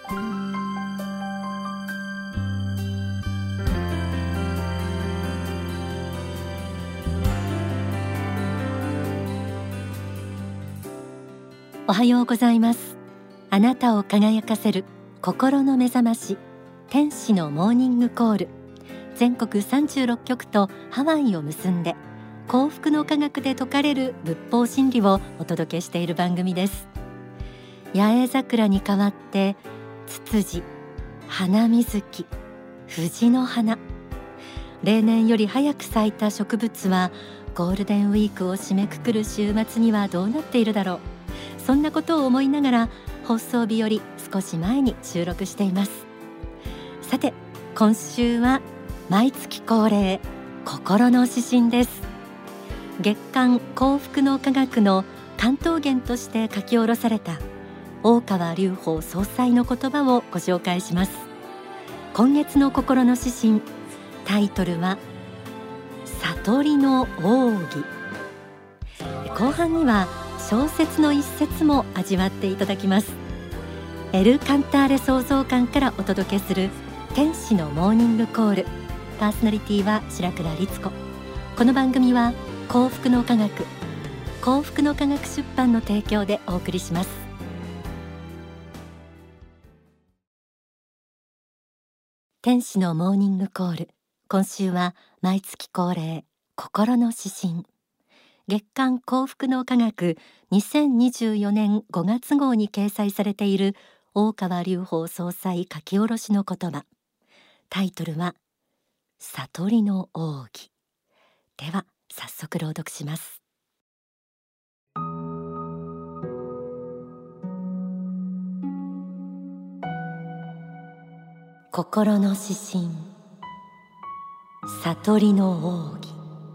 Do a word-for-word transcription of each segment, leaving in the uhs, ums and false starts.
おはようございます。あなたを輝かせる心の目覚まし、天使のモーニングコール。全国さんじゅうろっきょくとハワイを結んで幸福の科学で説かれる仏法真理をお届けしている番組です。八重桜に代わってツツジ、花水木、藤の花、例年より早く咲いた植物はゴールデンウィークを締めくくる週末にはどうなっているだろう。そんなことを思いながら放送日より少し前に収録しています。さて、今週は毎月恒例心の指針です。月刊幸福の科学の関東言として書き下ろされた大川隆法総裁の言葉をご紹介します。今月の心の指針、タイトルは悟りの奥義。後半には小説の一節も味わっていただきます。エル・カンターレ創造館からお届けする天使のモーニングコール。パーソナリティは白倉律子。この番組は幸福の科学、幸福の科学出版の提供でお送りします。天使のモーニングコール。今週は毎月恒例心の指針、月刊幸福の科学にせんにじゅうよねんごがつ号に掲載されている大川隆法総裁書き下ろしの言葉。タイトルは悟りの奥義。では早速朗読します。心の指針、悟りの奥義。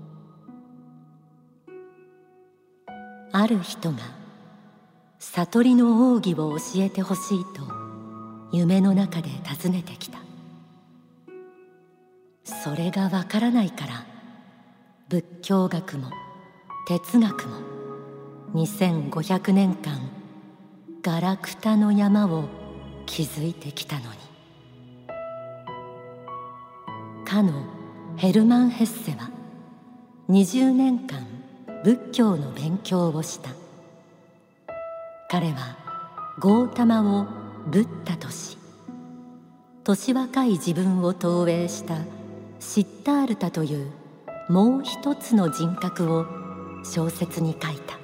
ある人が悟りの奥義を教えてほしいと夢の中で尋ねてきた。それがわからないから仏教学も哲学もにせんごひゃくねんかんガラクタの山を築いてきたのに。かのヘルマン・ヘッセはにじゅうねんかん仏教の勉強をした。彼はゴータマをブッダとし、年若い自分を投影したシッタールタというもう一つの人格を小説に書いた。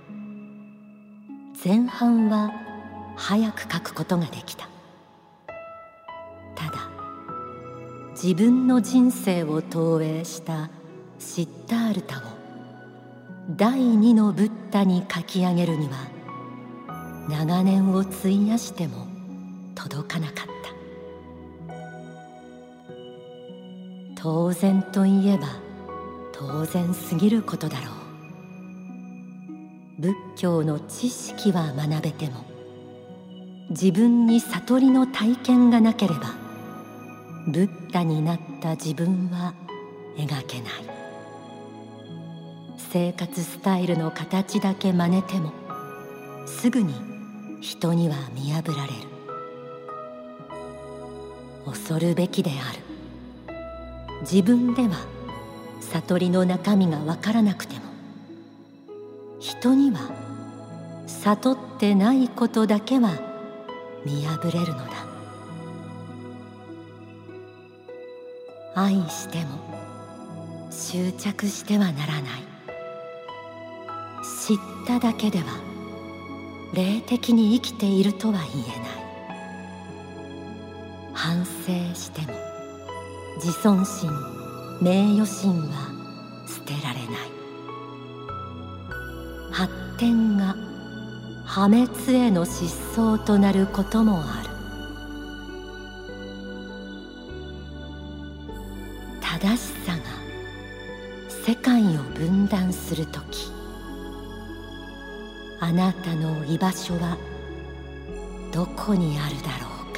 前半は早く書くことができた。ただ自分の人生を投影したシッタールタを第二のブッダに書き上げるには長年を費やしても届かなかった。当然といえば当然すぎることだろう。仏教の知識は学べても自分に悟りの体験がなければブッダになった自分は描けない。生活スタイルの形だけ真似てもすぐに人には見破られる。恐るべきである。自分では悟りの中身がわからなくても人には悟ってないことだけは見破れるのだ。愛しても執着してはならない。知っただけでは霊的に生きているとは言えない。反省しても自尊心、名誉心は捨てられない。発展が破滅への失踪となることもある。正しさが世界を分断するとき、あなたの居場所はどこにあるだろうか。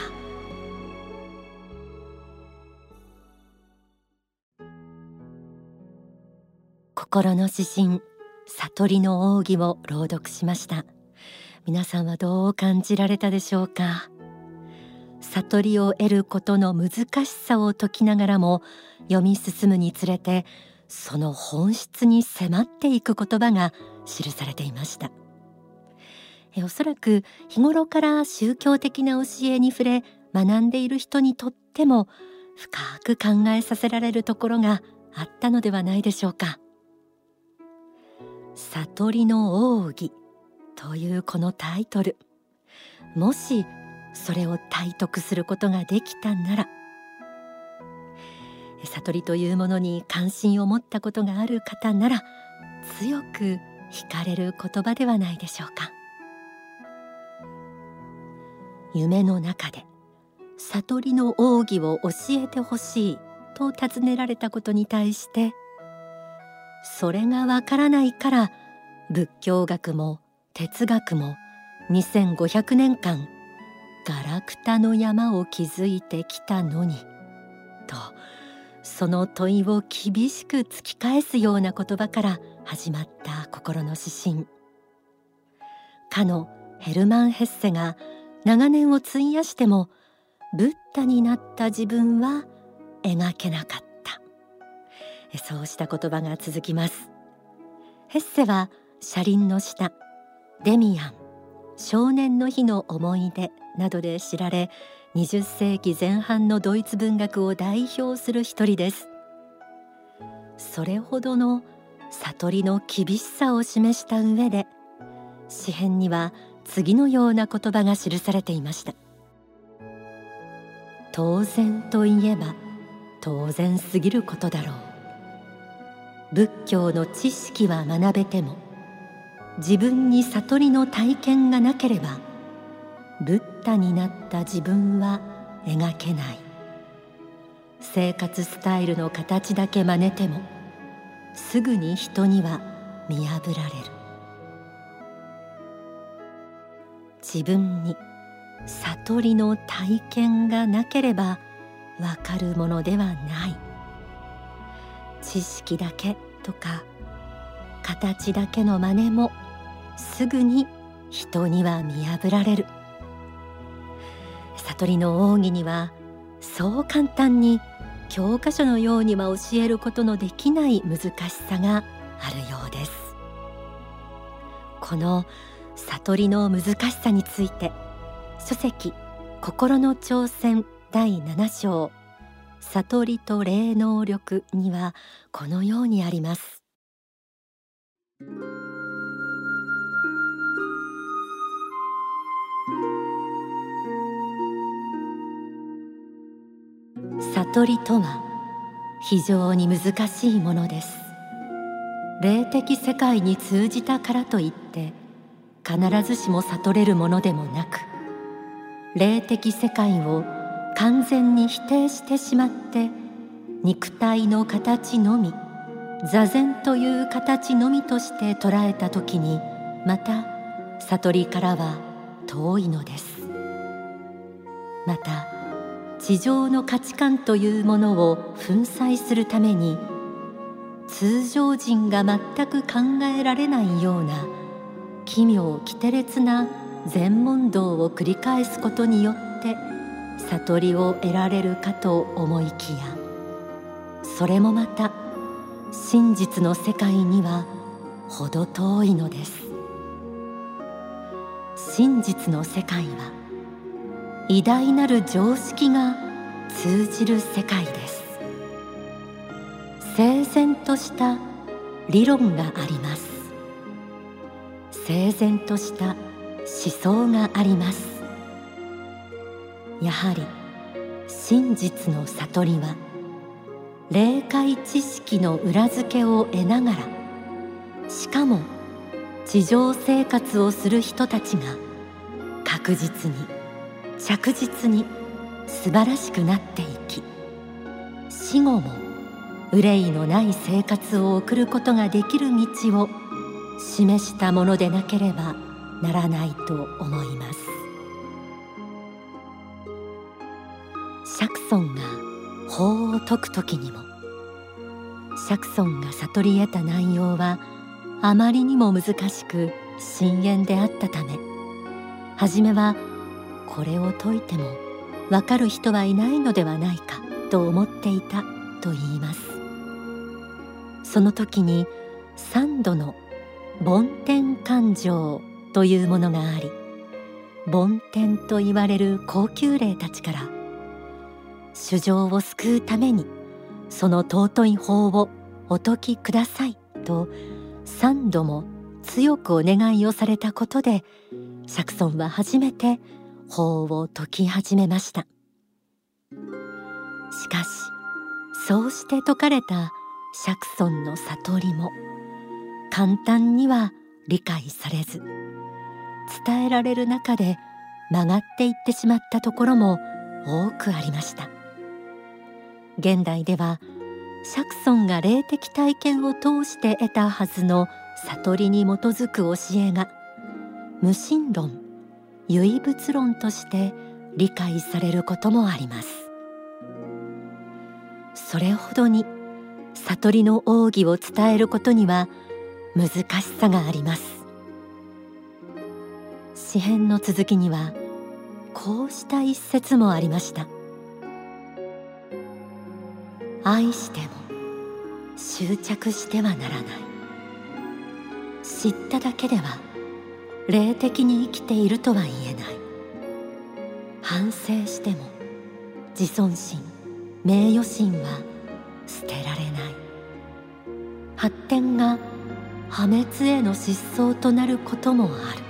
心の指針、悟りの奥義を朗読しました。皆さんはどう感じられたでしょうか。 悟りを得ることの難しさを説きながらも、読み進むにつれてその本質に迫っていく言葉が記されていました。えおそらく日頃から宗教的な教えに触れ学んでいる人にとっても深く考えさせられるところがあったのではないでしょうか。悟りの奥義というこのタイトル、もしそれを体得することができたなら、悟りというものに関心を持ったことがある方なら強く惹かれる言葉ではないでしょうか。夢の中で悟りの奥義を教えてほしいと尋ねられたことに対して、それがわからないから仏教学も哲学もにせんごひゃくねんかんガラクタの山を築いてきたのにと、その問いを厳しく突き返すような言葉から始まった心の指針。かのヘルマン・ヘッセが長年を費やしてもブッダになった自分は描けなかった、そうした言葉が続きます。ヘッセは車輪の下、デミアン、少年の日の思い出などで知られ、にじゅっせいきぜん半のドイツ文学を代表する一人です。それほどの悟りの厳しさを示した上で、詩編には次のような言葉が記されていました。当然といえば当然すぎることだろう。仏教の知識は学べても自分に悟りの体験がなければブッダになった自分は描けない。生活スタイルの形だけ真似てもすぐに人には見破られる。自分に悟りの体験がなければわかるものではない。知識だけとか形だけの真似もすぐに人には見破られる。悟りの奥義にはそう簡単に教科書のようには教えることのできない難しさがあるようです。この悟りの難しさについて、書籍心の挑戦だいなな章悟りと霊能力にはこのようにあります。悟りとは非常に難しいものです。霊的世界に通じたからといって必ずしも悟れるものでもなく、霊的世界を完全に否定してしまって肉体の形のみ、座禅という形のみとして捉えたときに、また悟りからは遠いのです。また地上の価値観というものを粉砕するために、通常人が全く考えられないような奇妙奇天烈な禅問答を繰り返すことによって悟りを得られるかと思いきや、それもまた真実の世界には程遠いのです。真実の世界は偉大なる常識が通じる世界です。整然とした理論があります。整然とした思想があります。やはり真実の悟りは霊界知識の裏付けを得ながら、しかも地上生活をする人たちが確実に着実に素晴らしくなっていき、死後も憂いのない生活を送ることができる道を示したものでなければならないと思います。釈尊が法を説くときにも、釈尊が悟り得た内容はあまりにも難しく深遠であったため、はじめはこれを説いてもわかる人はいないのではないかと思っていたと言います。その時に三度の梵天感情というものがあり、梵天と言われる高級霊たちから、衆生を救うためにその尊い法をお説きくださいと三度も強くお願いをされたことで、釈尊は初めて法を説き始めました。しかし、そうして説かれた釈尊の悟りも簡単には理解されず、伝えられる中で曲がっていってしまったところも多くありました。現代では釈尊が霊的体験を通して得たはずの悟りに基づく教えが無神論、唯物論として理解されることもあります。それほどに悟りの奥義を伝えることには難しさがあります。詩編の続きにはこうした一節もありました。愛しても執着してはならない。知っただけでは霊的に生きているとは言えない。反省しても自尊心、名誉心は捨てられない。発展が破滅への失踪となることもある。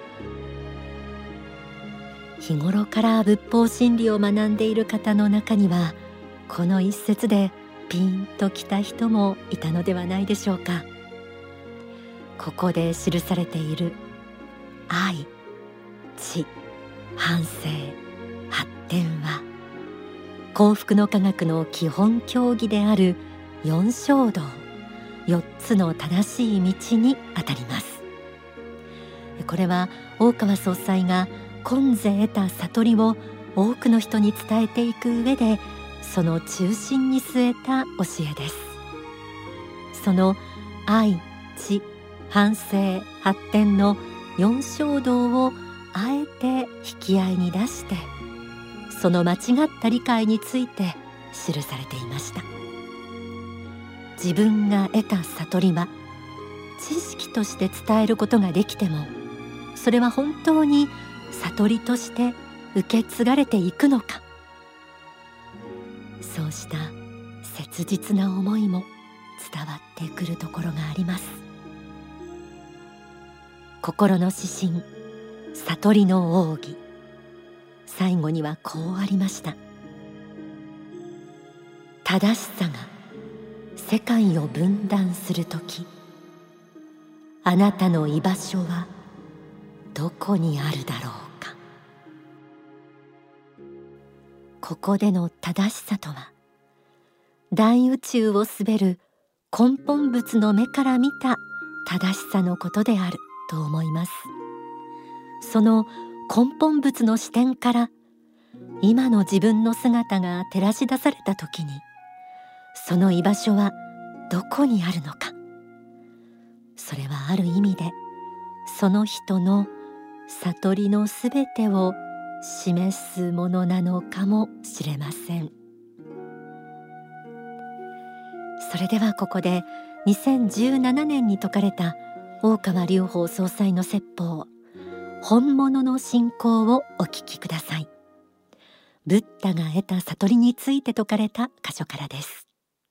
日頃から仏法真理を学んでいる方の中には、この一節でピンときた人もいたのではないでしょうか。ここで記されている愛、知、反省、発展は幸福の科学の基本教義である四正道、四つの正しい道にあたります。これは大川総裁が今世得た悟りを多くの人に伝えていく上で、その中心に据えた教えです。その愛、知、反省、発展の四正道をあえて引き合いに出して、その間違った理解について記されていました。自分が得た悟りは知識として伝えることができても、それは本当に悟りとして受け継がれていくのか。そうした切実な思いも伝わってくるところがあります。心の指針、悟りの奥義、最後にはこうありました。正しさが世界を分断するとき、あなたの居場所はどこにあるだろうか。ここでの正しさとは、大宇宙を滑る根本物の目から見た正しさのことであると思います。その根本物の視点から今の自分の姿が照らし出されたときに、その居場所はどこにあるのか。それはある意味でその人の悟りのすべてを示すものなのかもしれません。それではここでにせんじゅうななねんに説かれた大川隆法総裁の説法、本物の信仰をお聞きください。ブッダが得た悟りについて説かれた箇所からです。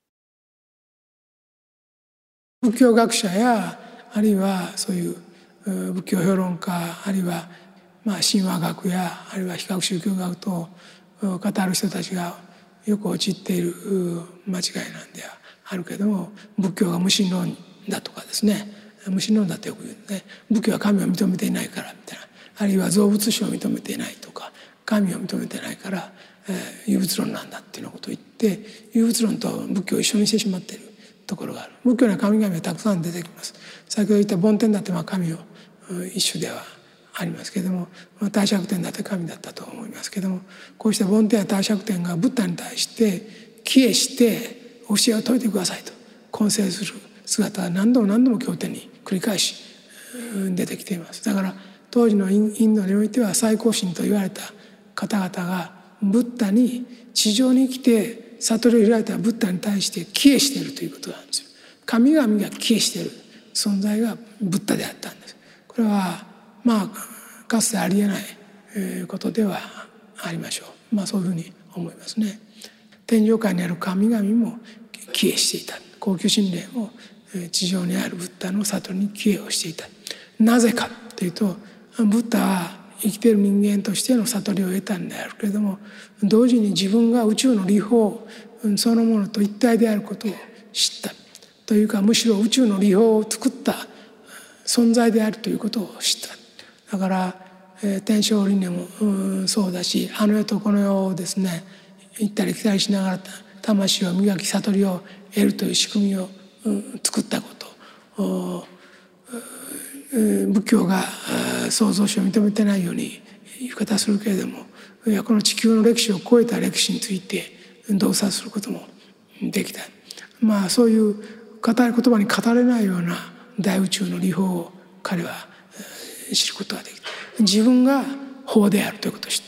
仏教学者やあるいはそういう仏教評論家、あるいはまあ神話学やあるいは比較宗教学と語る人たちがよく陥っている間違いなんであるけども、仏教が無神論だとかですね、無神論だってよく言うんで、ね、仏教は神を認めていないからみたいな、あるいは造物主を認めていないとか、神を認めてないから、えー、有物論なんだっていうようなことを言って、有物論と仏教を一緒にしてしまっているところがある。仏教には神々はたくさん出てきます。先ほど言った梵天だってまあ神を一種ではありますけれども、大釈天だって神だったと思いますけれども、こうした梵天や大釈天がブッダに対して帰依して教えを説いてくださいと懇請する姿が何度も何度も経典に繰り返し出てきています。だから当時のインドにおいては最高神と言われた方々がブッダに地上に来て悟りを開いたブッダに対して帰依しているということなんですよ。神々が帰依している存在がブッダであったんです。これはまあかつてありえないことではありましょう。まあそういうふうに思いますね。天上界にある神々も帰依していた。高級神霊も地上にあるブッダの悟りに帰依をしていた。なぜかというと、ブッダは生きている人間としての悟りを得たんであるけれども、同時に自分が宇宙の理法そのものと一体であることを知ったというか、むしろ宇宙の理法を作った存在であるということを知った。だから、えー、天正輪廻も、うん、そうだし、あの世とこの世をですね行ったり来たりしながら魂を磨き悟りを得るという仕組みを、うん、作ったこと、仏教が創造主を認めてないように言い方するけれども、いやこの地球の歴史を超えた歴史について洞察することもできた。まあそういう語る言葉に語れないような大宇宙の理法を彼は知ることができた。自分が法であるということを知った。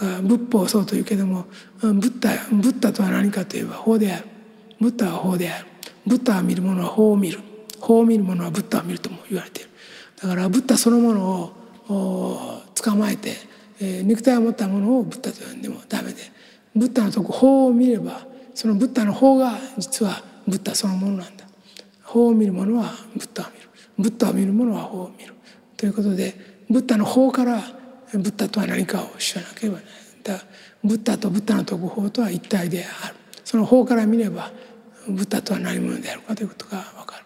だから仏法はそうというけれども、ブッダブッダとは何かといえば法である。ブッダは法である。ブッダは見るものは法を見る。法を見るものはブッダを見るとも言われている。だからブッダそのものを捕まえて、えー、肉体を持ったものをブッダと呼んでもダメで、ブッダのとこ法を見れば、そのブッダの法が実はブッダそのものなんだ。法を見るものはブッダを見る。ブッダを見るものは法を見る。ということで、ブッダの法からブッダとは何かを知らなければならない。だからブッダとブッダの説く法とは一体である。その法から見ればブッダとは何者であるかということがわかる。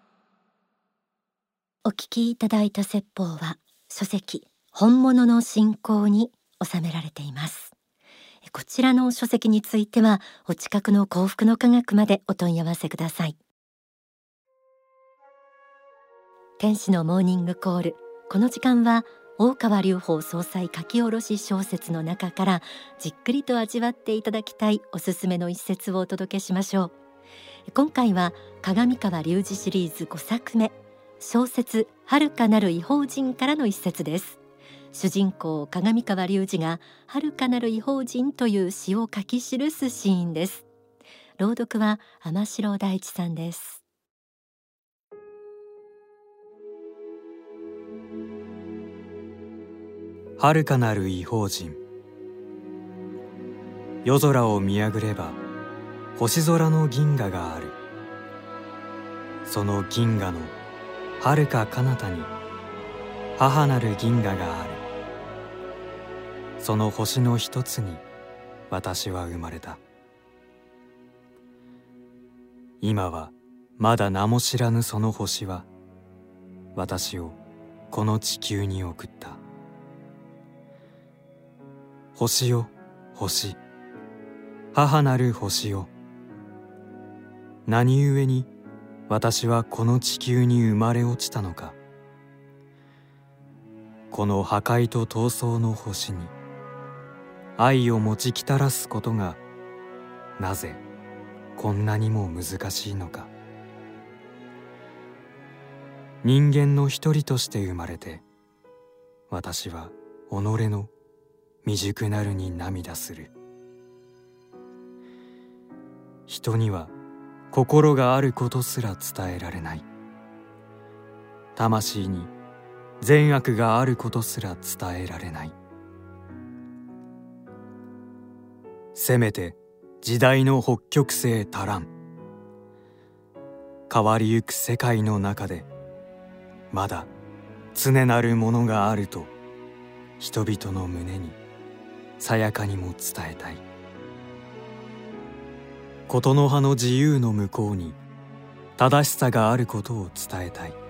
お聞きいただいた説法は書籍本物の信仰に収められています。こちらの書籍についてはお近くの幸福の科学までお問い合わせください。天使のモーニングコール、この時間は大川隆法総裁書き下ろし小説の中からじっくりと味わっていただきたいおすすめの一節をお届けしましょう。今回は鏡川隆二シリーズごさくめ、小説遥かなる異邦人からの一節です。主人公鏡川隆二が遥かなる異邦人という詩を書き記すシーンです。朗読は天城大地さんです。 遥かなる異邦人。夜空を見上ぐれば星空の銀河がある。その銀河の遥か彼方に母なる銀河がある。その星の一つに私は生まれた。今はまだ名も知らぬその星は私をこの地球に送った。星よ星、母なる星よ、何故に私はこの地球に生まれ落ちたのか。この破壊と闘争の星に愛を持ちきたらすことがなぜこんなにも難しいのか。人間の一人として生まれて私は己の未熟なるに涙する。人には心があることすら伝えられない。魂に善悪があることすら伝えられない。せめて時代の北極星足らん。変わりゆく世界の中でまだ常なるものがあると人々の胸にさやかにも伝えたい。ことの葉の自由の向こうに正しさがあることを伝えたい。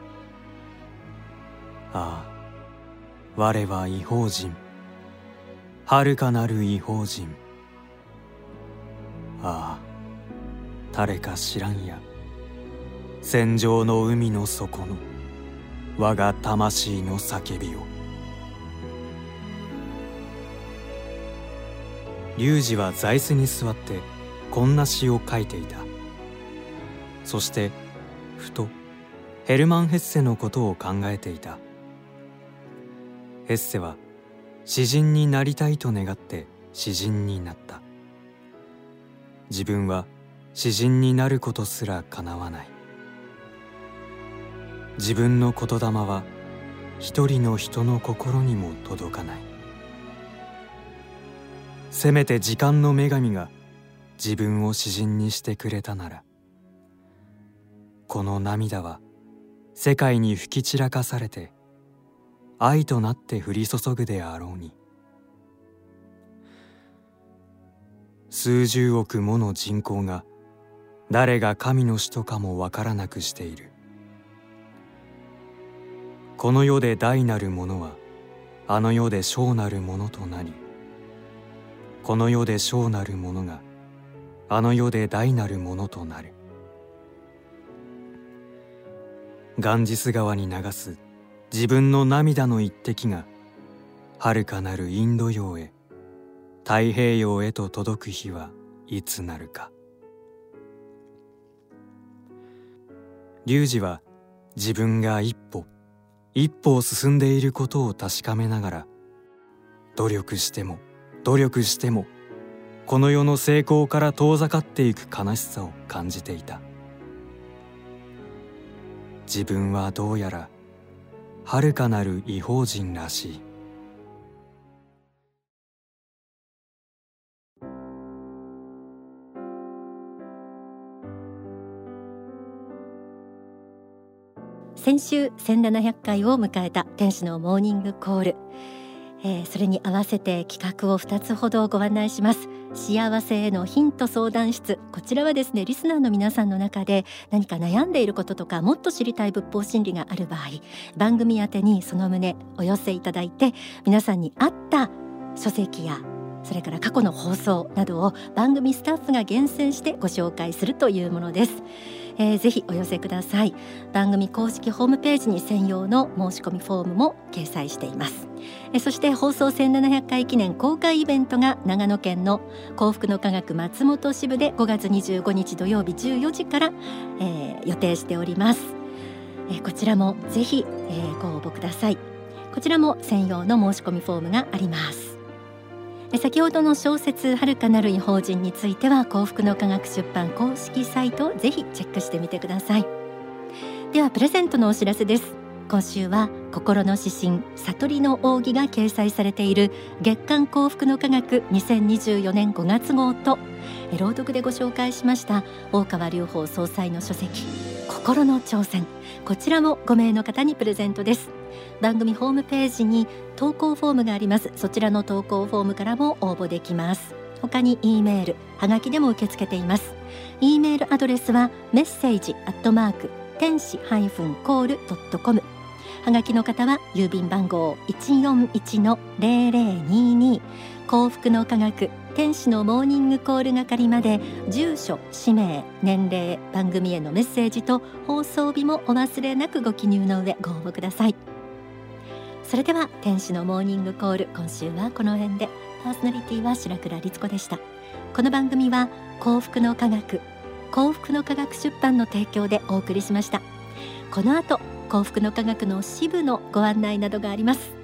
ああ、我は異邦人、遥かなる異邦人。ああ、誰か知らんや、戦場の海の底の我が魂の叫びを。龍二は座椅子に座ってこんな詩を書いていた。そしてふとヘルマン・ヘッセのことを考えていた。ヘッセは詩人になりたいと願って詩人になった。自分は詩人になることすらかなわない。自分の言霊は一人の人の心にも届かない。せめて時間の女神が自分を詩人にしてくれたなら、この涙は世界に吹き散らかされて愛となって降り注ぐであろうに。数十億もの人口が誰が神の使徒かもわからなくしている。この世で大なるものはあの世で小なるものとなり、この世で小なるものがあの世で大なるものとなる。ガンジス川に流す自分の涙の一滴が遥かなるインド洋へ、太平洋へと届く日はいつなるか。龍二は自分が一歩一歩を進んでいることを確かめながら、努力しても努力してもこの世の成功から遠ざかっていく悲しさを感じていた。自分はどうやら遥かなる異邦人らしい。 先週せんななひゃっかいを迎えた天使のモーニングコール、えー、それに合わせて企画をふたつほどご案内します。幸せへのヒント相談室、こちらはですね、リスナーの皆さんの中で何か悩んでいることとか、もっと知りたい仏法真理がある場合、番組宛てにその旨お寄せいただいて、皆さんに合った書籍やそれから過去の放送などを番組スタッフが厳選してご紹介するというものです。えー、ぜひお寄せください。番組公式ホームページに専用の申し込みフォームも掲載しています。えー、そして放送せんななひゃっかい記念公開イベントが長野県の幸福の科学松本支部でごがつにじゅうごにち土曜日じゅうよじから、えー、予定しております。えー、こちらもぜひ、えー、ご応募ください。こちらも専用の申し込みフォームがあります。先ほどの小説遥かなる異邦人については幸福の科学出版公式サイトをぜひチェックしてみてください。ではプレゼントのお知らせです。今週は心の指針悟りの奥義が掲載されている月刊幸福の科学にせんにじゅうよねんごがつ号と朗読でご紹介しました大川隆法総裁の書籍心の挑戦、こちらもごめいの方にプレゼントです。番組ホームページに投稿フォームがあります。そちらの投稿フォームからも応募できます。他に E メール、はがきでも受け付けています。 E メールアドレスはメッセージアットマーク天使コールドットコム、はがきの方は郵便番号 いちよんいちのゼロゼロにに 幸福の科学天使のモーニングコール係まで住所、氏名、年齢、番組へのメッセージと放送日もお忘れなくご記入の上ご応募ください。それでは天使のモーニングコール、今週はこの辺で。パーソナリティは白倉律子でした。この番組は幸福の科学幸福の科学出版の提供でお送りしました。この後幸福の科学の支部のご案内などがあります。